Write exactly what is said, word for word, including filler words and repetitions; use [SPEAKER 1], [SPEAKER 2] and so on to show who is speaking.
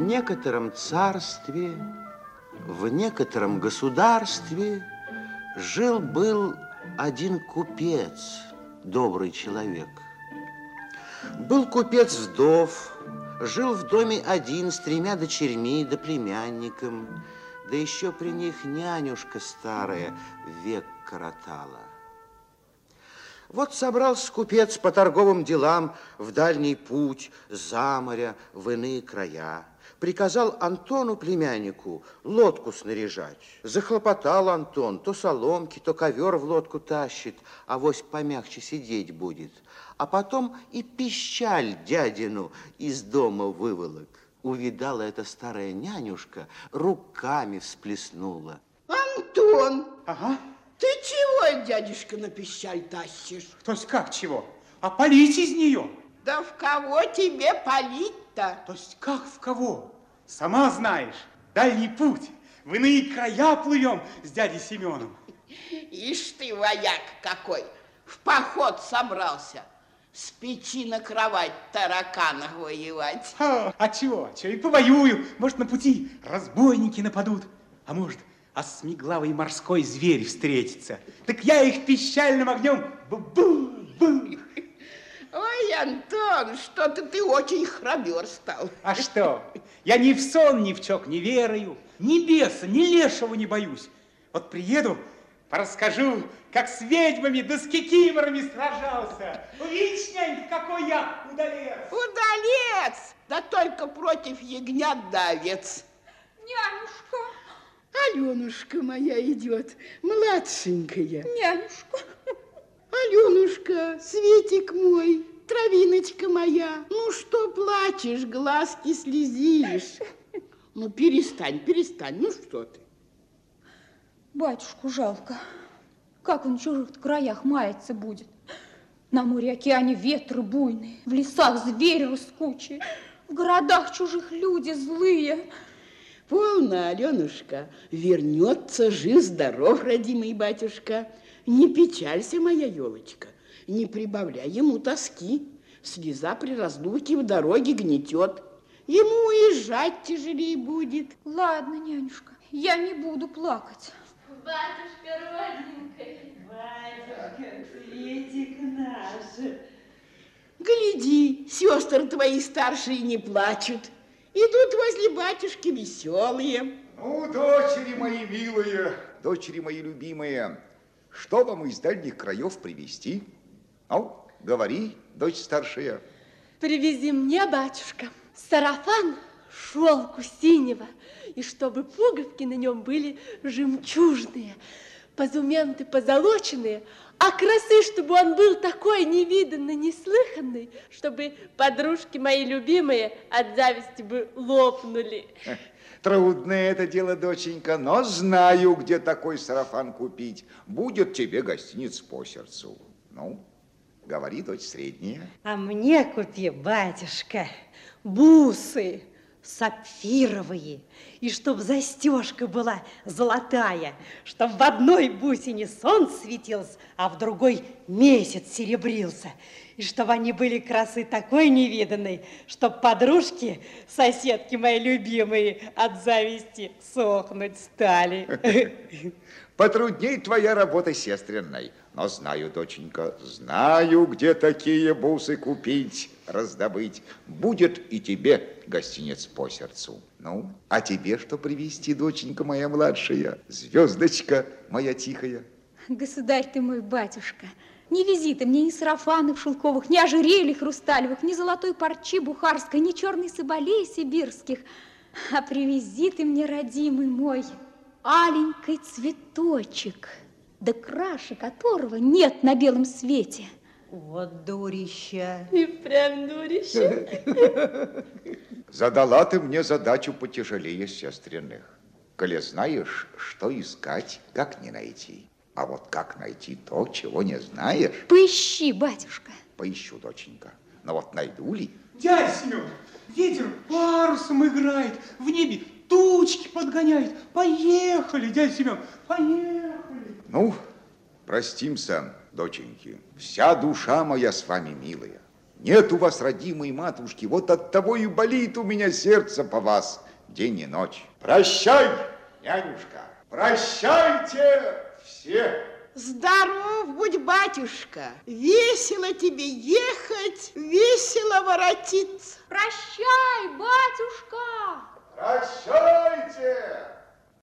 [SPEAKER 1] некотором царстве, в некотором государстве жил-был один купец, добрый человек. Был купец вдов, жил в доме один с тремя дочерьми да племянником, да еще при них нянюшка старая век коротала. Вот собрался купец по торговым делам в дальний путь, за моря, в иные края. Приказал Антону, племяннику, лодку снаряжать. Захлопотал Антон, то соломки, то ковер в лодку тащит, авось помягче сидеть будет. А потом и пищаль дядину из дома выволок. Увидала эта старая нянюшка, руками всплеснула.
[SPEAKER 2] Антон!
[SPEAKER 3] Ага.
[SPEAKER 2] Ты чего, дядюшка, на пищаль тащишь?
[SPEAKER 3] То есть как чего? А полить из нее?
[SPEAKER 2] Да в кого тебе полить-то?
[SPEAKER 3] То есть как в кого? Сама знаешь, дальний путь. В иные края плывем с дядей Семеном.
[SPEAKER 2] Ишь ты, вояк какой, в поход собрался. С печи на кровать тараканах воевать.
[SPEAKER 3] А, а чего? Чего и повоюю. Может, на пути разбойники нападут. А может, осьмиглавый морской зверь встретится. Так я их пищальным огнем бу-бу-бу.
[SPEAKER 2] Ой, Антон, что-то ты очень храбер стал.
[SPEAKER 3] А что? Я ни в сон, ни в чок не верую, ни беса, ни лешего не боюсь. Вот приеду, порасскажу, как с ведьмами да с кикиморами сражался. Увидишь, нянька, какой я удалец.
[SPEAKER 2] Удалец! Да только против ягнят да овец.
[SPEAKER 4] Нянюшка.
[SPEAKER 2] Аленушка моя идет, младшенькая.
[SPEAKER 4] Нянюшка.
[SPEAKER 2] Аленушка, Светик мой, травиночка моя, ну что плачешь, глазки слезишь? Ну перестань, перестань, ну что ты?
[SPEAKER 4] Батюшку жалко. Как он в чужих краях маяться будет? На море-океане ветры буйные, в лесах звери раскучие, в городах чужих люди злые.
[SPEAKER 2] Полно, Аленушка, вернется жив-здоров, родимый батюшка. Не печалься, моя елочка, не прибавляй ему тоски. Слеза при разлуке в дороге гнетет. Ему уезжать тяжелее будет.
[SPEAKER 4] Ладно, нянюшка, я не буду плакать.
[SPEAKER 5] Батюшка родненький. Батюшка, Светик наш.
[SPEAKER 2] Гляди, сестры твои старшие не плачут. Идут возле батюшки веселые.
[SPEAKER 6] Ну, дочери мои милые, дочери мои любимые, что вам из дальних краев привезти? Ну, говори, дочь старшая.
[SPEAKER 7] Привези мне, батюшка, сарафан шелку синего, и чтобы пуговки на нем были жемчужные, позументы позолоченные, а красы, чтобы он был такой невиданный, неслыханный, чтобы подружки мои любимые от зависти бы лопнули.
[SPEAKER 6] Трудное это дело, доченька, но знаю, где такой сарафан купить. Будет тебе гостиниц по сердцу. Ну, говори, дочь средняя.
[SPEAKER 8] А мне купи, батюшка, бусы сапфировые, и чтоб застежка была золотая, чтоб в одной бусине солнце светился, а в другой месяц серебрился, и чтобы они были красы такой невиданной, чтоб подружки, соседки мои любимые, от зависти сохнуть стали.
[SPEAKER 6] Потрудней твоя работа сестренной, но знаю, доченька, знаю, где такие бусы купить, раздобыть. Будет и тебе гостинец по сердцу. Ну, а тебе что привезти, доченька моя младшая, звездочка моя тихая?
[SPEAKER 4] Государь ты мой, батюшка, не вези ты мне ни сарафанов шелковых, ни ожерелий хрусталевых, ни золотой парчи бухарской, ни черной соболей сибирских, а привези ты мне, родимый мой, аленький цветочек, да краше которого нет на белом свете.
[SPEAKER 8] Вот дурища.
[SPEAKER 7] И прям дурища.
[SPEAKER 6] Задала ты мне задачу потяжелее сестренных. Коли знаешь, что искать, как не найти. А вот как найти то, чего не знаешь?
[SPEAKER 4] Поищи, батюшка.
[SPEAKER 6] Поищу, доченька. Но вот найду ли?
[SPEAKER 3] Дядя Семен, ветер парусом играет, в небе тучки подгоняет. Поехали, дядя Семен, поехали.
[SPEAKER 6] Ну, простимся, доченьки. Вся душа моя с вами, милая. Нет у вас родимой матушки, вот от того и болит у меня сердце по вас день и ночь. Прощай, нянюшка, прощайте все.
[SPEAKER 2] Здоров будь, батюшка. Весело тебе ехать, весело воротиться.
[SPEAKER 4] Прощай, батюшка!
[SPEAKER 6] Прощайте!